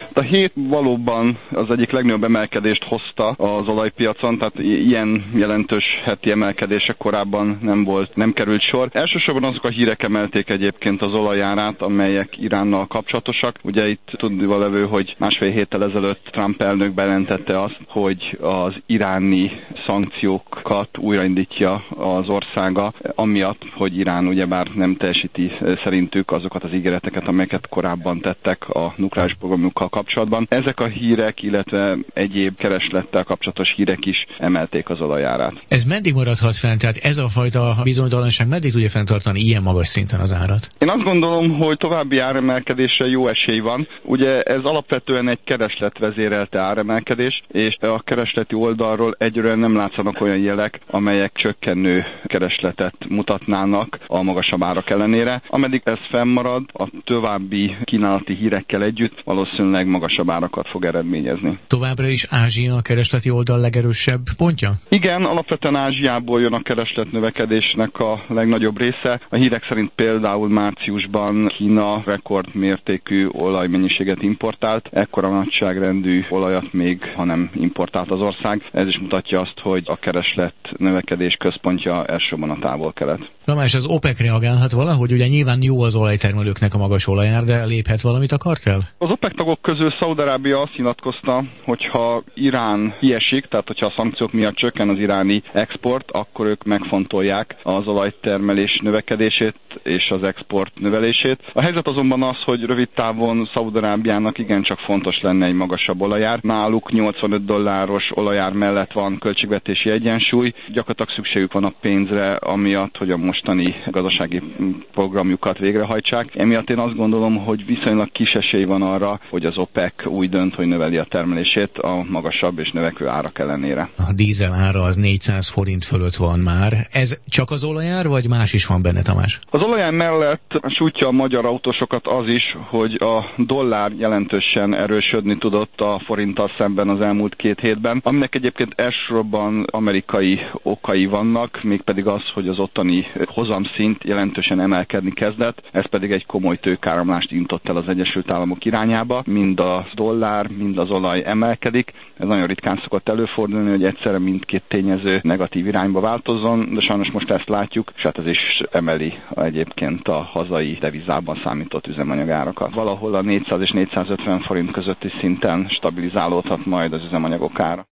A hét valóban az egyik legnagyobb emelkedést hozta az olajpiacon, tehát ilyen jelentős heti emelkedése korábban nem került sor. Elsősorban azok a hírek emelték egyébként az olajárát, amelyek Iránnal kapcsolatosak. Ugye itt tudnival levő, hogy másfél héttel ezelőtt Trump elnök bejelentette azt, hogy az iráni szankciókat újraindítja az országa, amiatt, hogy Irán ugyebár nem teljesíti szerintük azokat az ígéreteket, amelyeket korábban tettek a nukleáris programjukkal kapcsolatban. Ezek a hírek, illetve egyéb kereslettel kapcsolatos hírek is emelték az olajárát. Ez meddig maradhat fenn? Tehát ez a fajta bizonytalanság meddig tudja fenntartani ilyen magas szinten az árat? Én azt gondolom, hogy további áremelkedésre jó esély van. Ugye ez alapvetően egy keresletvezérelte áremelkedés, és a keresleti oldalról egyről nem látszanak olyan jelek, amelyek csökkenő keresletet mutatnának a magasabb árak ellenére. Ameddig ez fennmarad, a további kínálati hírekkel együtt valószínűleg magasabb árakat fog eredményezni. Továbbra is Ázsia a keresleti oldal legerősebb pontja? Igen, alapvetően Ázsiából jön a kereslet növekedésnek a legnagyobb része. A hírek szerint például márciusban Kína rekordmértékű olajmennyiséget importált, ekkora nagyságrendű olajat még, ha nem importált az ország. Ez is mutatja azt, hogy a kereslet növekedés központja elsősorban a Távol-Kelet. Tamás, az OPEC reagálhat valahogy? Ugye nyilván jó az olajtermelőknek a magas olajár, de léphet valamit a kartell? Az OPEC tagok közül Szaúd-Arábia azt nyilatkozta, hogyha Irán kiesik, tehát hogyha a szankciók miatt csökken az iráni export, akkor ők megfontolják az olajtermelés növekedését és az export növelését. A helyzet azonban az, hogy rövid távon Szaúd-Arábiának igencsak fontos lenne egy magasabb olajár. Náluk $85 olajár mellett van költségvetési egyensúly. Gyakorlatilag szükségük van a pénzre, amiatt, hogy a mostani gazdasági programjukat végrehajtsák. Emiatt én azt gondolom, hogy viszonylag kis esély van arra, hogy az OPEC úgy dönt, hogy növeli a termelését a magasabb és növekvő árak ellenére. A dízel ára az 400 forint fölött van már. Ez csak az olajár, vagy más is van benne, Tamás? Az olajár mellett sújtja a magyar autósokat az is, hogy a dollár jelentősen erősödni tudott a forinttal szemben az elmúlt 2 hétben, aminek egyébként elsősorban amerikai okai vannak, mégpedig az, hogy az ottani hozamszint jelentősen emelkedni kezdett, ez pedig egy komoly tőkeáramlást intott el az Egyesült Államok irányába. Mind a dollár, mind az olaj emelkedik. Ez nagyon ritkán szokott előfordulni, hogy egyszerre mindkét tényező negatív irányba változzon, de sajnos most ezt látjuk, és hát ez is emeli egyébként a hazai devizában számított üzemanyagárakat. Valahol a 400 és 450 forint közötti szinten stabilizálódhat majd az üzemanyagok ára.